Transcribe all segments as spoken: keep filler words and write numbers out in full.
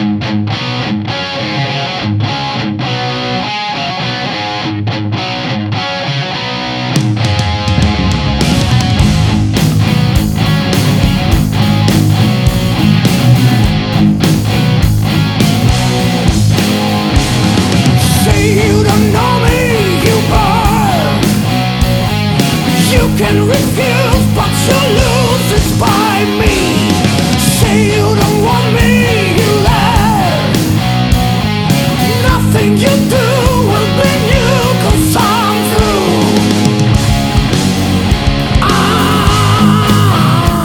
You can refuse, but you lose despite me. Say you don't want me, you lie. Nothing you do will bring you, 'cause I'm through. Ah.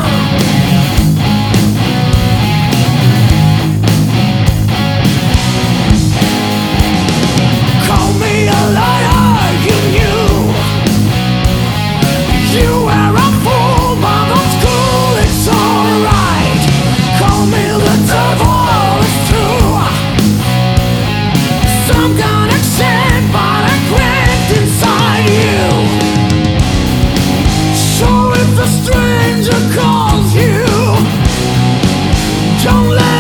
Call me a liar, you knew. You were a fool, but at school it's alright. Call me the devil, it's true. Some kind of sin, but I crept inside you. So if the stranger calls you, don't let